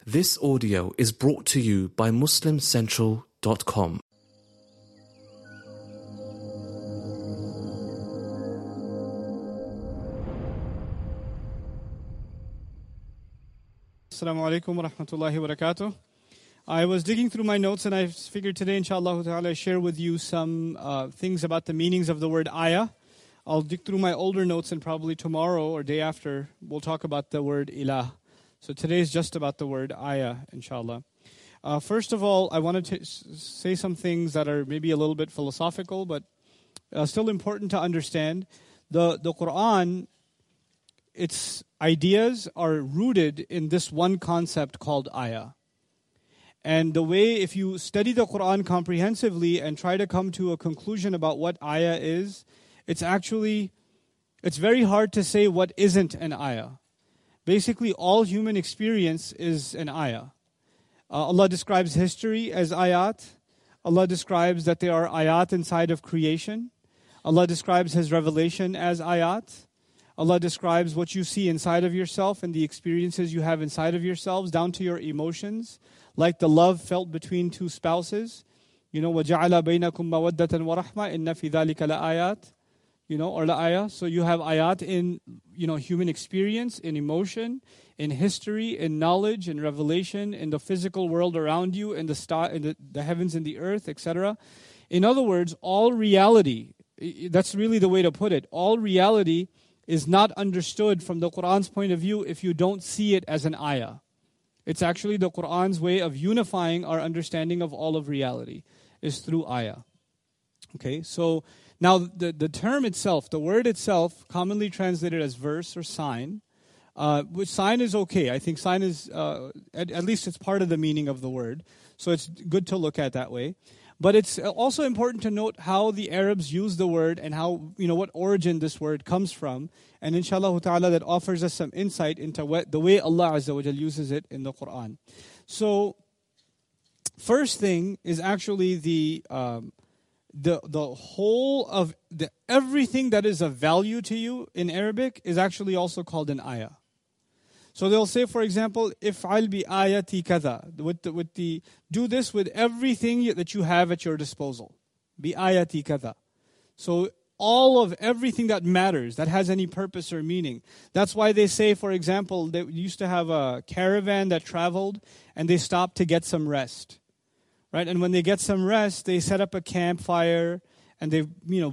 This audio is brought to you by MuslimCentral.com. Assalamu alaikum wa rahmatullahi wa barakatuh. I was digging through my notes and I figured today, inshallah ta'ala, share with you some things about the meanings of the word ayah. I'll dig through my older notes and probably tomorrow or day after we'll talk about the word ilah. So today is just about the word ayah, inshallah. First of all, I wanted to say some things that are maybe a little bit philosophical, but still important to understand. The Quran, its ideas are rooted in this one concept called ayah. And the way, if you study the Quran comprehensively and try to come to a conclusion about what ayah is, it's very hard to say what isn't an ayah. Basically, all human experience is an ayah. Allah describes history as ayat. Allah describes that there are ayat inside of creation. Allah describes His revelation as ayat. Allah describes what you see inside of yourself and the experiences you have inside of yourselves, down to your emotions, like the love felt between two spouses. وَجَعَلَ بَيْنَكُمْ مَوَدَّةً وَرَحْمَةً إِنَّ فِي ذَلِكَ لَآيَاتٍ. Or la-ayah. So you have ayat in, human experience, in emotion, in history, in knowledge, in revelation, in the physical world around you, in the heavens and the earth, etc. In other words, all reality, that's really the way to put it, all reality is not understood from the Quran's point of view if you don't see it as an ayah. It's actually the Quran's way of unifying our understanding of all of reality, is through ayah. Okay, so now the term itself, the word itself, commonly translated as verse or sign, which sign is okay. I think sign is, at least it's part of the meaning of the word. So it's good to look at that way. But it's also important to note how the Arabs use the word and how, what origin this word comes from. And inshallah ta'ala, that offers us some insight into the way Allah Azza wa Jal uses it in the Quran. So, first thing is actually the whole of everything that is of value to you in Arabic is actually also called an ayah. So they'll say, for example, if'al bi ayati kadha, do this with everything that you have at your disposal. Bi ayati kadha. So all of everything that matters, that has any purpose or meaning. That's why they say, for example, they used to have a caravan that traveled and they stopped to get some rest. Right? And when they get some rest, they set up a campfire and they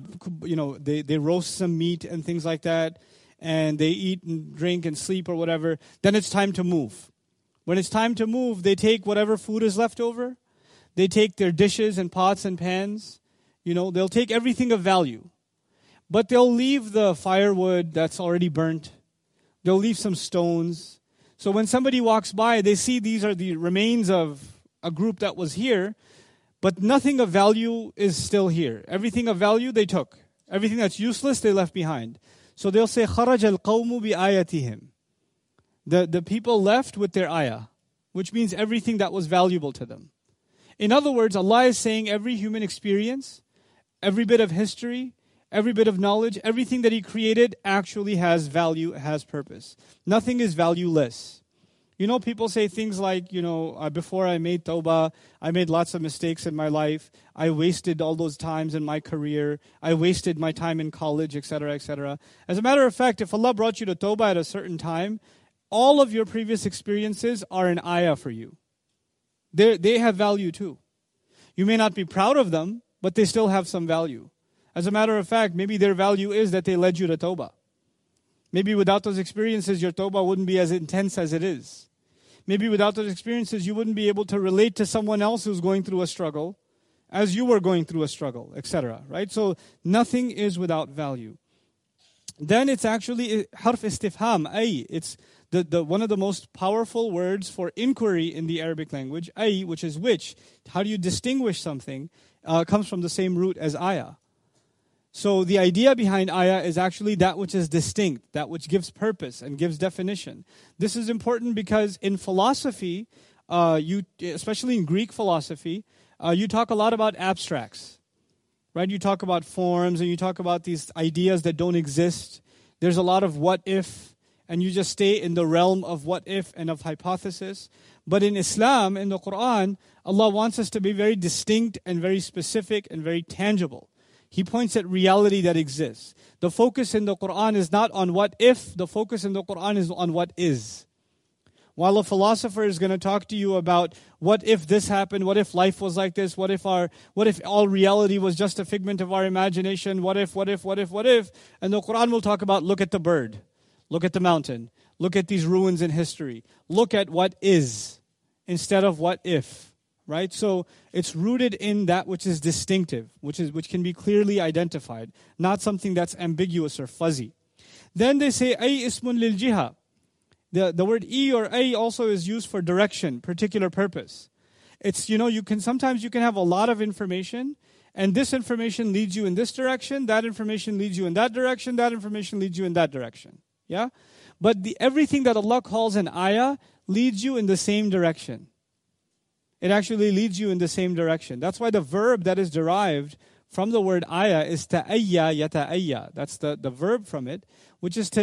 roast some meat and things like that. And they eat and drink and sleep or whatever, then it's time to move. When it's time to move, they take whatever food is left over. They take their dishes and pots and pans. They'll take everything of value. But they'll leave the firewood that's already burnt. They'll leave some stones. So when somebody walks by, they see these are the remains of a group that was here, but nothing of value is still here. Everything of value they took. Everything that's useless they left behind. So they'll say, خَرَجَ الْقَوْمُ بِآيَاتِهِمْ. The people left with their ayah, which means everything that was valuable to them. In other words, Allah is saying every human experience, every bit of history, every bit of knowledge, everything that He created actually has value, has purpose. Nothing is valueless. People say things like, before I made tawbah, I made lots of mistakes in my life. I wasted all those times in my career. I wasted my time in college, etc., etc. As a matter of fact, if Allah brought you to tawbah at a certain time, all of your previous experiences are an ayah for you. They have value too. You may not be proud of them, but they still have some value. As a matter of fact, maybe their value is that they led you to tawbah. Maybe without those experiences, your tawbah wouldn't be as intense as it is. Maybe without those experiences, you wouldn't be able to relate to someone else who's going through a struggle as you were going through a struggle, etc. Right? So nothing is without value. Then it's actually harf istifham, ay. It's the one of the most powerful words for inquiry in the Arabic language, ay, which is which. How do you distinguish something? Comes from the same root as ayah. So the idea behind ayah is actually that which is distinct, that which gives purpose and gives definition. This is important because in philosophy, especially in Greek philosophy, you talk a lot about abstracts, right? You talk about forms and you talk about these ideas that don't exist. There's a lot of what if and you just stay in the realm of what if and of hypothesis. But in Islam, in the Quran, Allah wants us to be very distinct and very specific and very tangible. He points at reality that exists. The focus in the Quran is not on what if, the focus in the Quran is on what is. While a philosopher is going to talk to you about what if this happened, what if life was like this, what if all reality was just a figment of our imagination, what if, and the Quran will talk about look at the bird, look at the mountain, look at these ruins in history, look at what is instead of what if, right? So it's rooted in that which is distinctive, which can be clearly identified, not something that's ambiguous or fuzzy. Then they say ay ismun lil jiha. The word E or A also is used for direction, particular purpose. It's, sometimes you can have a lot of information, and this information leads you in this direction, that information leads you in that direction, that information leads you in that direction. Yeah? But everything that Allah calls an ayah leads you in the same direction. It actually leads you in the same direction. That's why the verb that is derived from the word ayah is ta'ayya yata'ayya. That's the verb from it, which is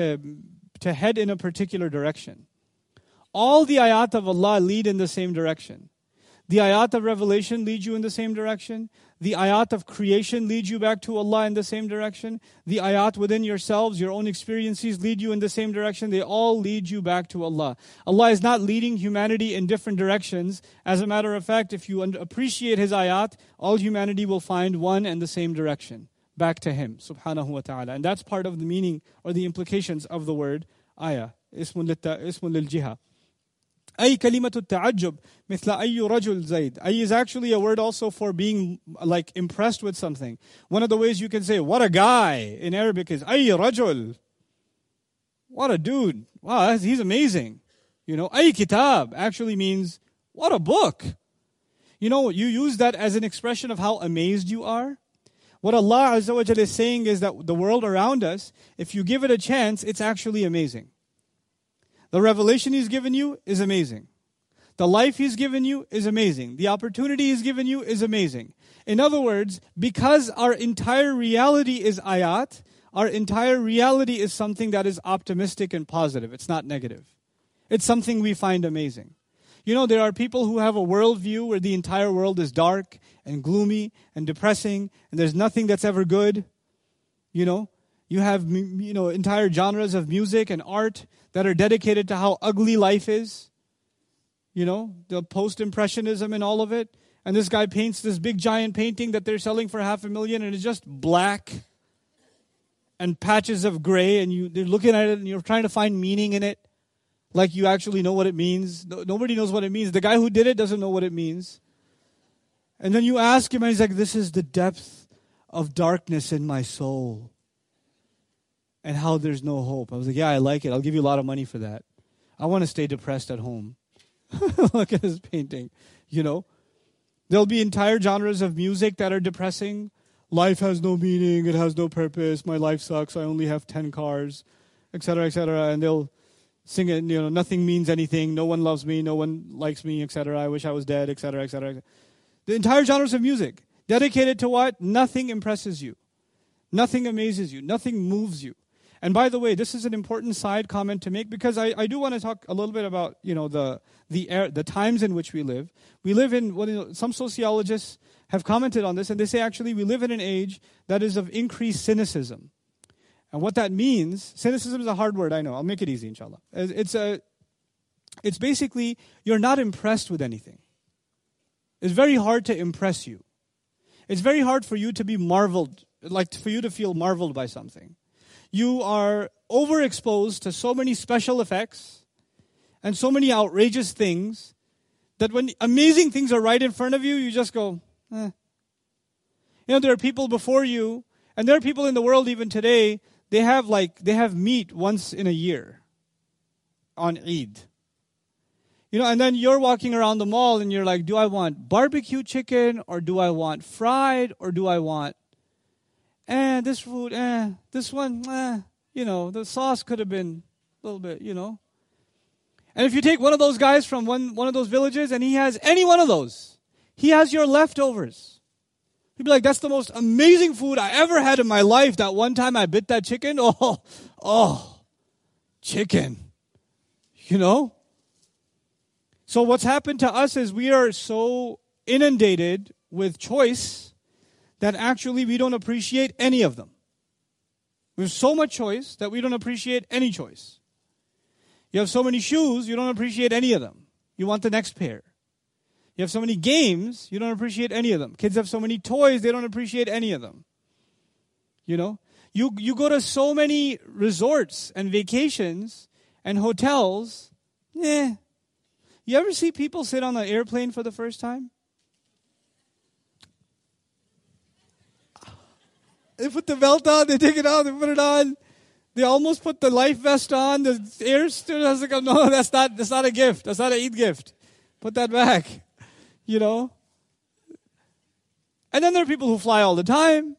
to head in a particular direction. All the ayat of Allah lead in the same direction. The ayat of revelation lead you in the same direction. The ayat of creation lead you back to Allah in the same direction. The ayat within yourselves, your own experiences lead you in the same direction. They all lead you back to Allah. Allah is not leading humanity in different directions. As a matter of fact, if you appreciate His ayat, all humanity will find one and the same direction. Back to Him, subhanahu wa ta'ala. And that's part of the meaning or the implications of the word ayah. Ismun lil jiha. Ay kalimatu ta'ajjub, mithla ayyu rajul zayd. Ay is actually a word also for being like impressed with something. One of the ways you can say, what a guy, in Arabic is ay rajul. What a dude. Wow, he's amazing. Ay kitab actually means, what a book. You use that as an expression of how amazed you are. What Allah Azza wa Jalla is saying is that the world around us, if you give it a chance, it's actually amazing. The revelation He's given you is amazing. The life He's given you is amazing. The opportunity He's given you is amazing. In other words, because our entire reality is ayat, our entire reality is something that is optimistic and positive. It's not negative. It's something we find amazing. There are people who have a worldview where the entire world is dark and gloomy and depressing, and there's nothing that's ever good. You have entire genres of music and art that are dedicated to how ugly life is. The post-impressionism and all of it. And this guy paints this big giant painting that they're selling for $500,000, and it's just black and patches of gray, and they're looking at it and you're trying to find meaning in it. Like you actually know what it means. Nobody knows what it means. The guy who did it doesn't know what it means. And then you ask him and he's like, this is the depth of darkness in my soul. And how there's no hope. I was like, yeah, I like it. I'll give you a lot of money for that. I want to stay depressed at home. Look at this painting. There'll be entire genres of music that are depressing. Life has no meaning. It has no purpose. My life sucks. I only have 10 cars, etc., etc. And they'll sing it, nothing means anything, no one loves me, no one likes me, etc. I wish I was dead, etc., etc. The entire genres of music, dedicated to what? Nothing impresses you. Nothing amazes you. Nothing moves you. And by the way, this is an important side comment to make because I do want to talk a little bit about, the times in which we live. We live in, some sociologists have commented on this, and they say actually we live in an age that is of increased cynicism. And what that means, cynicism is a hard word, I know. I'll make it easy, inshallah. It's basically, you're not impressed with anything. It's very hard to impress you. It's very hard for you to be marveled, like for you to feel marveled by something. You are overexposed to so many special effects and so many outrageous things that when amazing things are right in front of you, you just go, eh. There are people before you, and there are people in the world even today, they have meat once in a year on Eid. And then you're walking around the mall and you're like, do I want barbecue chicken or do I want fried or do I want this food, this one, the sauce could have been a little bit, And if you take one of those guys from one of those villages and he has any one of those, he has your leftovers. He'd be like, that's the most amazing food I ever had in my life. That one time I bit that chicken, chicken. You know? So what's happened to us is we are so inundated with choice that actually we don't appreciate any of them. There's so much choice that we don't appreciate any choice. You have so many shoes, you don't appreciate any of them. You want the next pair. You have so many games, you don't appreciate any of them. Kids have so many toys, they don't appreciate any of them. You know? You go to so many resorts and vacations and hotels. You ever see people sit on an airplane for the first time? They put the belt on, they take it out, they put it on. They almost put the life vest on. The air stewardess like, no, that's not a gift. That's not an Eid gift. Put that back. You know? And then there are people who fly all the time.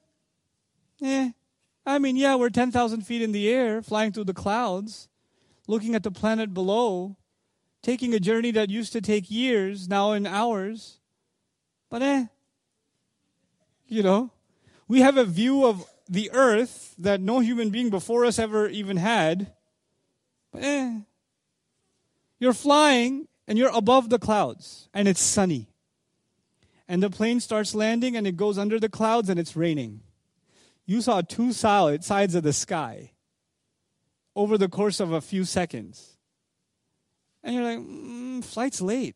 We're 10,000 feet in the air, flying through the clouds, looking at the planet below, taking a journey that used to take years, now in hours. But you know, we have a view of the earth that no human being before us ever even had. But you're flying and you're above the clouds and it's sunny. And the plane starts landing and it goes under the clouds and it's raining. You saw two sides of the sky over the course of a few seconds. And you're like, flight's late.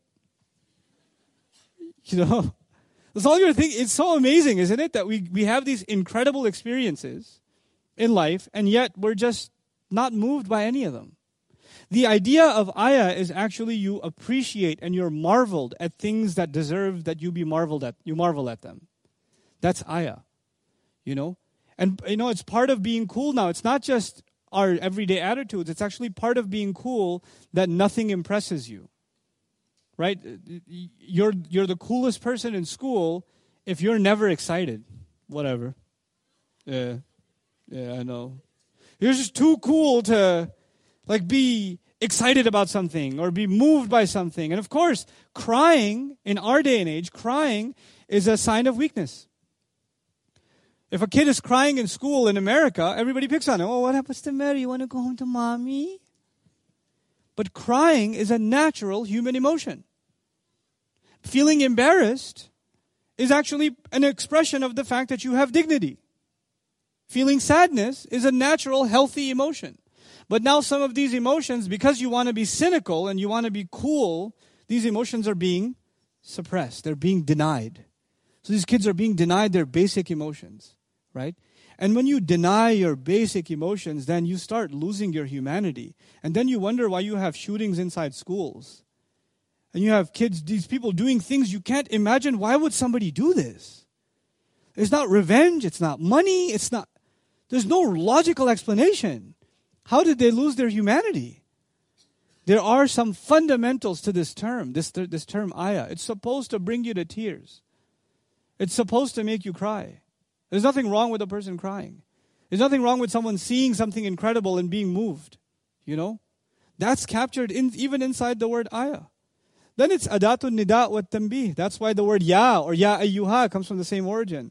You know? That's all you're thinking. It's so amazing, isn't it? That we have these incredible experiences in life, and yet we're just not moved by any of them. The idea of ayah is actually you appreciate and you're marveled at things that deserve that you be marveled at. You marvel at them. That's ayah. You know? And, you know, it's part of being cool now. It's not just our everyday attitudes. It's actually part of being cool that nothing impresses you. Right? You're the coolest person in school if you're never excited. Whatever. Yeah, I know. You're just too cool to be excited about something or be moved by something. And of course, crying, in our day and age, crying is a sign of weakness. If a kid is crying in school in America, everybody picks on him. Oh, what happens to Mary? You want to go home to mommy? But crying is a natural human emotion. Feeling embarrassed is actually an expression of the fact that you have dignity. Feeling sadness is a natural, healthy emotion. But now some of these emotions, because you want to be cynical and you want to be cool, these emotions are being suppressed. They're being denied. So these kids are being denied their basic emotions, right? And when you deny your basic emotions, then you start losing your humanity. And then you wonder why you have shootings inside schools. And you have kids, these people doing things you can't imagine. Why would somebody do this? It's not revenge. It's not money. There's no logical explanation. How did they lose their humanity? There are some fundamentals to this term, this term ayah. It's supposed to bring you to tears. It's supposed to make you cry. There's nothing wrong with a person crying. There's nothing wrong with someone seeing something incredible and being moved. You know? That's captured even inside the word ayah. Then it's adatun nida wa tanbih. That's why the word ya or ya ayyuha comes from the same origin.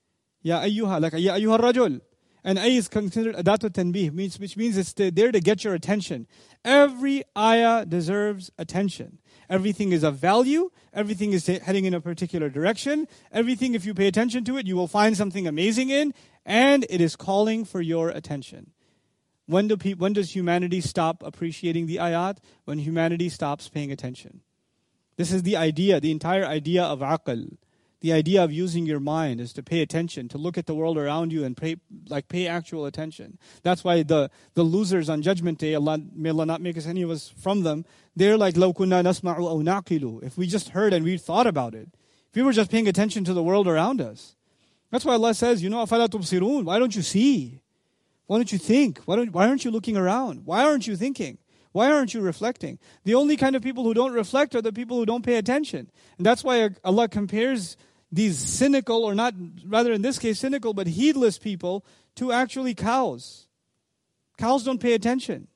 Ya ayyuha, like ya ayyuha rajul. And ay is considered adatun tanbih, which means it's there to get your attention. Every ayah deserves attention. Everything is of value. Everything is heading in a particular direction. Everything, if you pay attention to it, you will find something amazing in. And it is calling for your attention. When does humanity stop appreciating the ayat? When humanity stops paying attention. This is the idea, the entire idea of aql. The idea of using your mind is to pay attention, to look at the world around you and pay actual attention. That's why the losers on Judgment Day, may Allah not make us any of us from them, they're like, لَوْ كُنَّا نَسْمَعُ أَوْ نَعْقِلُ. If we just heard and we thought about it. If we were just paying attention to the world around us. That's why Allah says, أَفَلَا تُبْصِرُونَ. Why don't you see? Why don't you think? Why aren't you looking around? Why aren't you thinking? Why aren't you reflecting? The only kind of people who don't reflect are the people who don't pay attention. And that's why Allah compares these cynical, or not, rather in this case cynical, but heedless people to actually cows. Cows don't pay attention.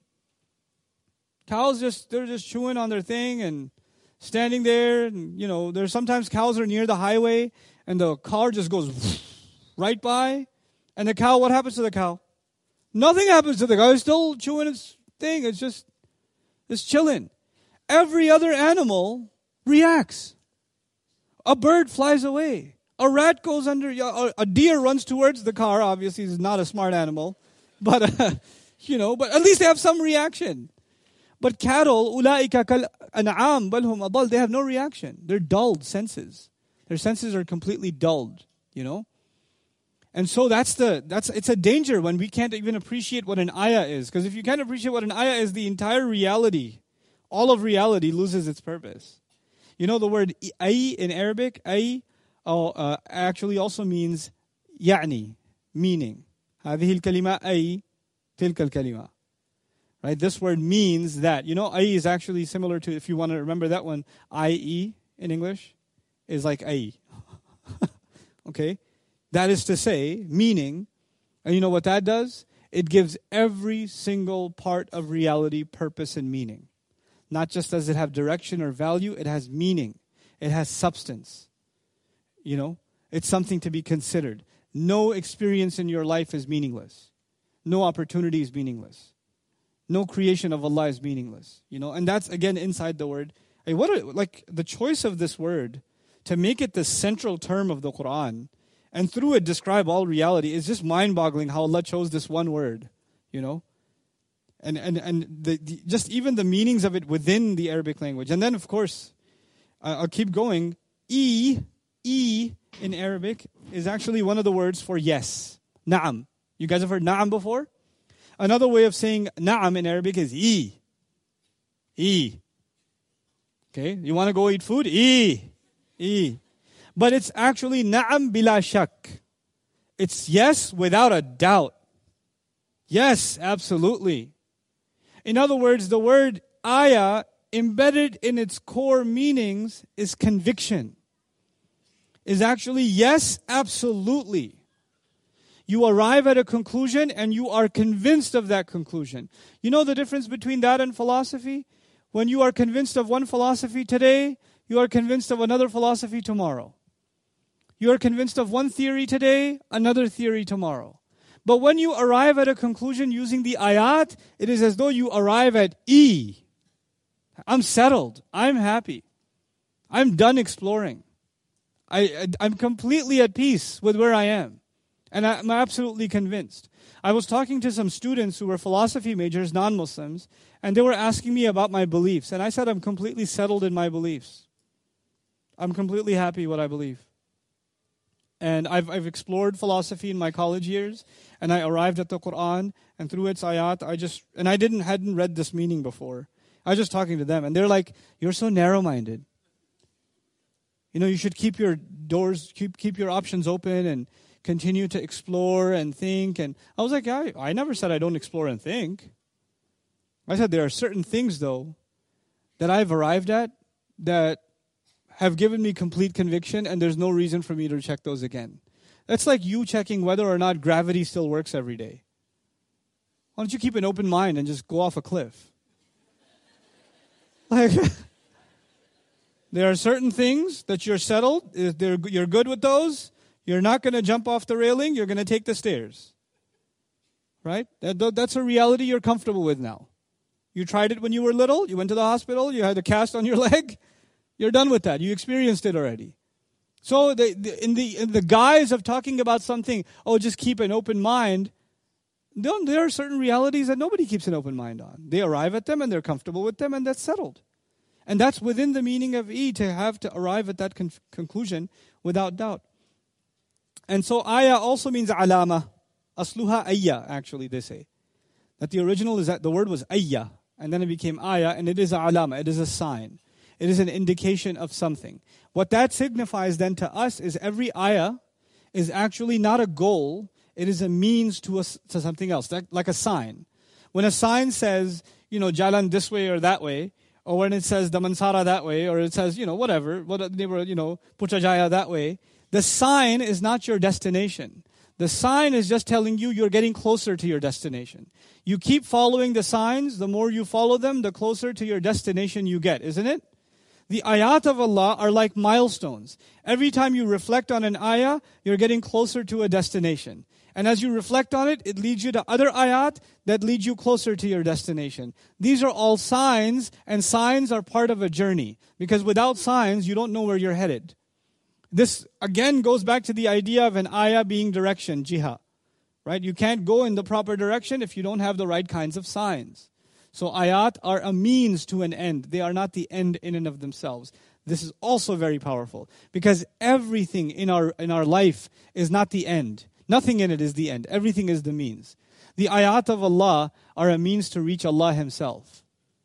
Cows they're just chewing on their thing and standing there. And, there's sometimes cows are near the highway and the car just goes right by. And the cow, what happens to the cow? Nothing happens to the cow. It's still chewing its thing. It's chilling. Every other animal reacts. A bird flies away. A rat goes under. A deer runs towards the car. Obviously, he's not a smart animal, but but at least they have some reaction. But cattle, أُولَٰئِكَ كَالْأَنْعَامِ بَلْ هُمْ أَضَلُّ, they have no reaction. They're dulled senses. Their senses are completely dulled, And so it's a danger when we can't even appreciate what an ayah is. Because if you can't appreciate what an ayah is, the entire reality, all of reality loses its purpose. The word ay in Arabic, ay, actually also means يعني, meaning. هذه الكلمة أي تلك الكلمة. Right? This word means that. Ay is actually similar to, if you want to remember that one, I-E in English is like ay. Okay? That is to say, meaning, and you know what that does? It gives every single part of reality purpose and meaning. Not just does it have direction or value, it has meaning. It has substance. It's something to be considered. No experience in your life is meaningless. No opportunity is meaningless. No creation of Allah is meaningless. And that's again inside the word. The choice of this word to make it the central term of the Quran and through it describe all reality is just mind-boggling how Allah chose this one word, And just even the meanings of it within the Arabic language. And then of course, I'll keep going. E in Arabic is actually one of the words for yes. Na'am. You guys have heard na'am before? Another way of saying na'am in Arabic is E. Okay, you want to go eat food? E. But it's actually na'am bila shak. It's yes without a doubt. Yes, absolutely. In other words, the word ayah, embedded in its core meanings, is conviction. Is actually yes, absolutely. You arrive at a conclusion and you are convinced of that conclusion. You know the difference between that and philosophy? When you are convinced of one philosophy today, you are convinced of another philosophy tomorrow. You are convinced of one theory today, another theory tomorrow. But when you arrive at a conclusion using the ayat, it is as though you arrive at E. I'm settled. I'm happy. I'm done exploring. I'm completely at peace with where I am. And I'm absolutely convinced. I was talking to some students who were philosophy majors, non-Muslims, and they were asking me about my beliefs. And I said, I'm completely settled in my beliefs. I'm completely happy what I believe. And I've explored philosophy in my college years, and I arrived at the Quran, and through its ayat, I hadn't read this meaning before. I was just talking to them, and they're like, "You're so narrow-minded. You should keep your doors, keep your options open, and continue to explore and think." And I was like, I never said I don't explore and think. I said there are certain things, though, that I've arrived at that have given me complete conviction, and there's no reason for me to check those again. That's like you checking whether or not gravity still works every day. Why don't you keep an open mind and just go off a cliff? There are certain things that you're settled, you're good with those. You're not going to jump off the railing, you're going to take the stairs. Right? That's a reality you're comfortable with now. You tried it when you were little, you went to the hospital, you had a cast on your leg. You're done with that. You experienced it already. So in the guise of talking about something, just keep an open mind, there are certain realities that nobody keeps an open mind on. They arrive at them and they're comfortable with them, and that's settled. And that's within the meaning of E, to have to arrive at that conclusion without doubt. And so ayah also means alama. Asluha ayya, actually, they say. That the original is that the word was ayya, and then it became ayah, and it is a alama, it is a sign. It is an indication of something. What that signifies then to us is every ayah is actually not a goal, it is a means to something else, like a sign. When a sign says, jalan this way or that way, or when it says Damansara that way, or it says, whatever, Puchajaya that way, the sign is not your destination. The sign is just telling you you're getting closer to your destination. You keep following the signs, the more you follow them, the closer to your destination you get, isn't it? The ayat of Allah are like milestones. Every time you reflect on an ayah, you're getting closer to a destination. And as you reflect on it, it leads you to other ayat that lead you closer to your destination. These are all signs, and signs are part of a journey. Because without signs, you don't know where you're headed. This again goes back to the idea of an ayah being direction, jiha. Right? You can't go in the proper direction if you don't have the right kinds of signs. So ayat are a means to an end. They are not the end in and of themselves. This is also very powerful. Because everything in our life is not the end. Nothing in it is the end. Everything is the means. The ayat of Allah are a means to reach Allah Himself.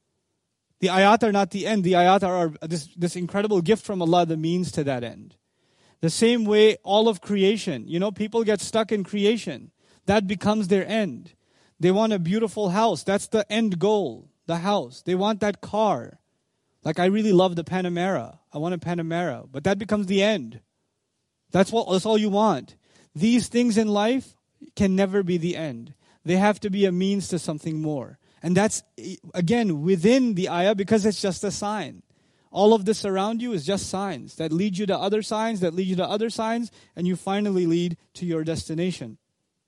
The ayat are not the end. The ayat are this incredible gift from Allah, the means to that end. The same way all of creation. People get stuck in creation. That becomes their end. They want a beautiful house. That's the end goal, the house. They want that car. Like, I really love the Panamera. I want a Panamera. But that becomes the end. That's all you want. These things in life can never be the end. They have to be a means to something more. And that's, again, within the ayah because it's just a sign. All of this around you is just signs that lead you to other signs, that lead you to other signs, and you finally lead to your destination.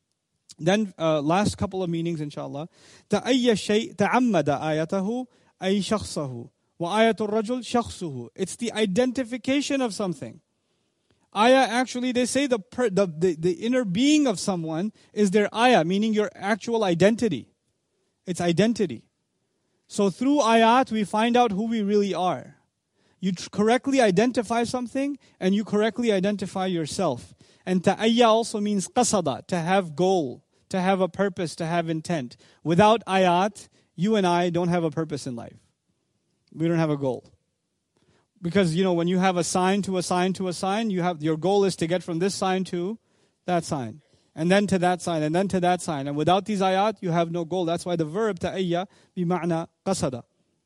Then, last couple of meanings, inshallah. تَأَيَّ شَيْء تَعَمَّدَ آيَتَهُ أَيْ شَخْصَهُ وَآيَةُ الرَّجُلِ شَخْصُهُ. It's the identification of something. Ayah, actually, they say the inner being of someone is their ayah, meaning your actual identity. It's identity. So through ayat, we find out who we really are. You correctly identify something, and you correctly identify yourself. And ta'ayya also means qasada, to have goal, to have a purpose, to have intent. Without ayat, you and I don't have a purpose in life. We don't have a goal. Because, when you have a sign to a sign to a sign, your goal is to get from this sign to that sign. And then to that sign, and then to that sign. And without these ayat, you have no goal. That's why the verb ta'ayya bima'na qasada.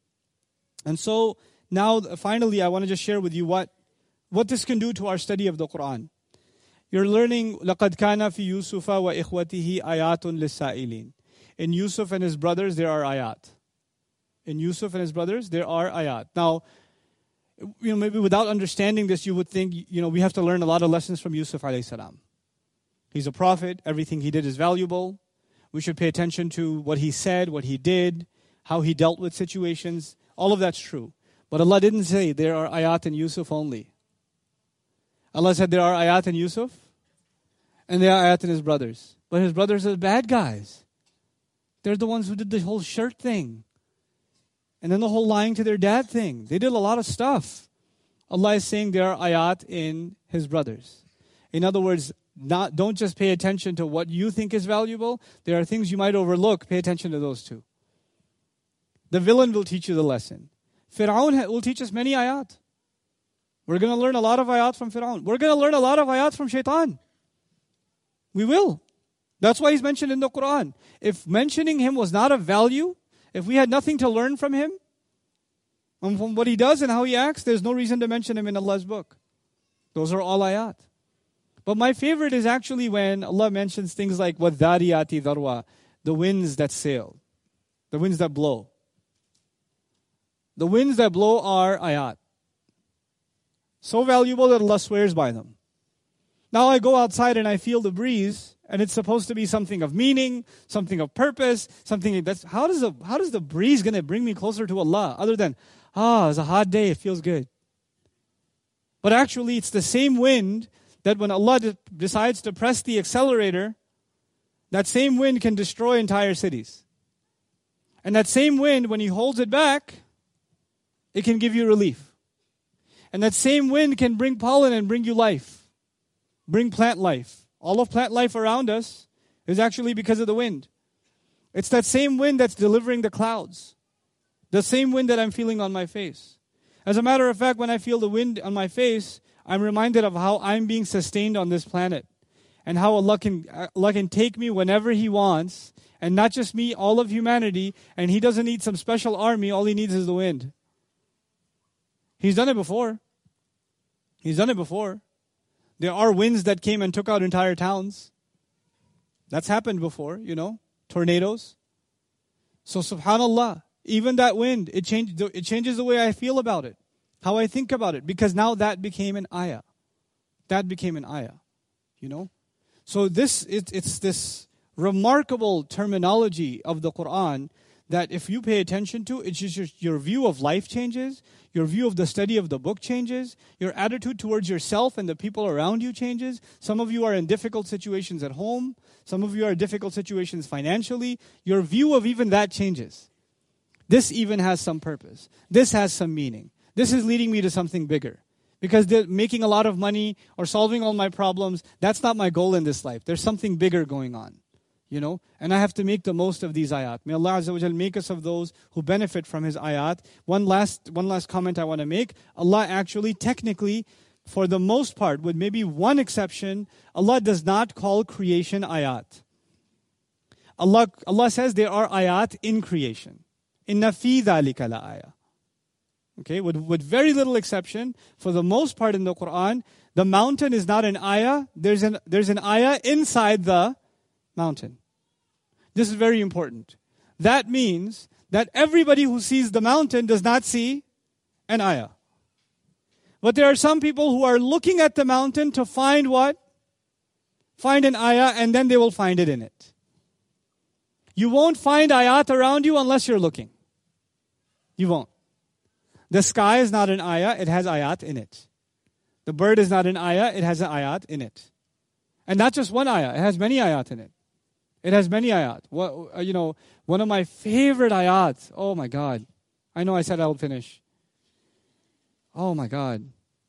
And so, now finally, I want to just share with you what this can do to our study of the Quran. You're learning, لَقَدْ كَانَ فِي يُوسُفَ وَإِخْوَتِهِ آيَاتٌ لِلسَّائِلِينَ. In Yusuf and his brothers, there are ayat. In Yusuf and his brothers, there are ayat. Now, maybe without understanding this, you would think, we have to learn a lot of lessons from Yusuf alayhi salam. He's a prophet. Everything he did is valuable. We should pay attention to what he said, what he did, how he dealt with situations. All of that's true. But Allah didn't say there are ayat in Yusuf only. Allah said there are ayat in Yusuf and there are ayat in his brothers. But his brothers are bad guys. They're the ones who did the whole shirt thing. And then the whole lying to their dad thing. They did a lot of stuff. Allah is saying there are ayat in his brothers. In other words, don't just pay attention to what you think is valuable. There are things you might overlook. Pay attention to those too. The villain will teach you the lesson. Fir'aun will teach us many ayat. We're going to learn a lot of ayat from Fir'aun. We're going to learn a lot of ayat from Shaitan. We will. That's why he's mentioned in the Quran. If mentioning him was not of value, if we had nothing to learn from him, and from what he does and how he acts, there's no reason to mention him in Allah's book. Those are all ayat. But my favorite is actually when Allah mentions things like وَالذَّارِيَاتِ ذَرْوَى, the winds that sail, the winds that blow. The winds that blow are ayat. So valuable that Allah swears by them. Now I go outside and I feel the breeze, and it's supposed to be something of meaning, something of purpose, something that's how does the breeze going to bring me closer to Allah other than it's a hot day, it feels good. But actually it's the same wind that when Allah decides to press the accelerator, that same wind can destroy entire cities. And that same wind, when He holds it back, it can give you relief. And that same wind can bring pollen and bring you life. Bring plant life. All of plant life around us is actually because of the wind. It's that same wind that's delivering the clouds. The same wind that I'm feeling on my face. As a matter of fact, when I feel the wind on my face, I'm reminded of how I'm being sustained on this planet. And how Allah can take me whenever He wants. And not just me, all of humanity. And He doesn't need some special army. All He needs is the wind. He's done it before. He's done it before. There are winds that came and took out entire towns. That's happened before, tornadoes. So subhanallah, even that wind, it changes the way I feel about it, how I think about it, because now that became an ayah. That became an ayah, So it's this remarkable terminology of the Quran that if you pay attention to, it's just your view of life changes, your view of the study of the book changes, your attitude towards yourself and the people around you changes. Some of you are in difficult situations at home. Some of you are in difficult situations financially. Your view of even that changes. This even has some purpose. This has some meaning. This is leading me to something bigger. Because making a lot of money or solving all my problems, that's not my goal in this life. There's something bigger going on. And I have to make the most of these ayat. May Allah Azza wa Jal make us of those who benefit from His ayat. One last comment I want to make. Allah actually, technically, for the most part, with maybe one exception, Allah does not call creation ayat. Allah says there are ayat in creation. Inna fi dhalika la ayah. Okay, with very little exception, for the most part in the Quran, the mountain is not an ayah. There's an ayah inside the mountain. This is very important. That means that everybody who sees the mountain does not see an ayah. But there are some people who are looking at the mountain to find what? Find an ayah, and then they will find it in it. You won't find ayat around you unless you're looking. You won't. The sky is not an ayah, it has ayat in it. The bird is not an ayah, it has an ayat in it. And not just one ayah, it has many ayat in it. It has many ayat. One of my favorite ayat. Oh my God. I know I said I would finish. Oh my God.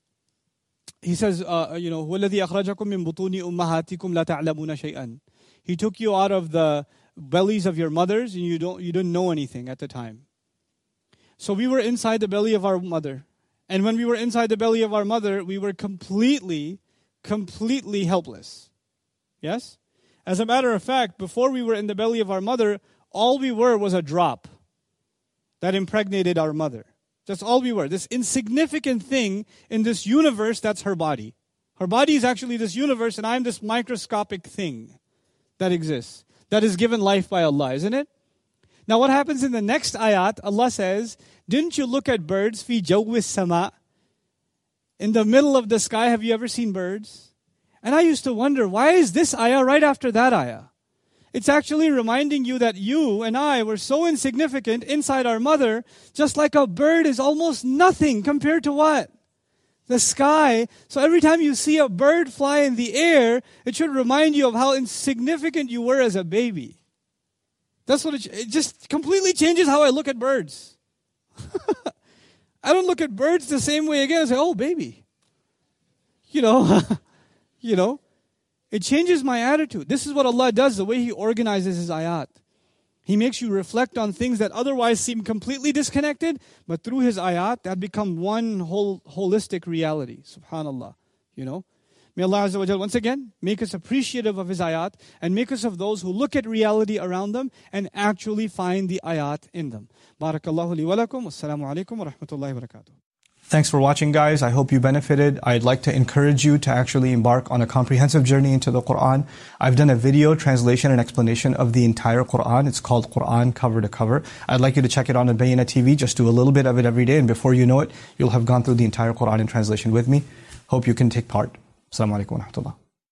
He says, هُوَ الَّذِي أَخْرَجَكُم مِّن بُطُونِ أُمَّهَاتِكُمْ لَا تَعْلَمُونَ شَيْئًا. He took you out of the bellies of your mothers and you didn't know anything at the time. So we were inside the belly of our mother. And when we were inside the belly of our mother, we were completely helpless. Yes? As a matter of fact, before we were in the belly of our mother, all we were was a drop that impregnated our mother. That's all we were. This insignificant thing in this universe, that's her body. Her body is actually this universe, and I'm this microscopic thing that exists, that is given life by Allah, isn't it? Now what happens in the next ayat, Allah says, didn't you look at birds, fi jawwis sama? In the middle of the sky, have you ever seen birds? And I used to wonder, why is this ayah right after that ayah? It's actually reminding you that you and I were so insignificant inside our mother, just like a bird is almost nothing compared to what? The sky. So every time you see a bird fly in the air, it should remind you of how insignificant you were as a baby. That's what it just completely changes how I look at birds. I don't look at birds the same way again. I say, oh, baby. It changes my attitude. This is what Allah does, the way He organizes His ayat. He makes you reflect on things that otherwise seem completely disconnected, but through His ayat, that become one whole holistic reality. Subhanallah. May Allah Azza wa Jal once again make us appreciative of His ayat and make us of those who look at reality around them and actually find the ayat in them. Barakallahu li wa lakum. Wassalamu alaikum wa rahmatullahi wa barakatuh. Thanks for watching, guys. I hope you benefited. I'd like to encourage you to actually embark on a comprehensive journey into the Quran. I've done a video translation and explanation of the entire Quran. It's called Quran Cover to Cover. I'd like you to check it on Bayyinah TV. Just do a little bit of it every day, and before you know it, you'll have gone through the entire Quran in translation with me. Hope you can take part. Assalamu alaikum wa rahmatullah.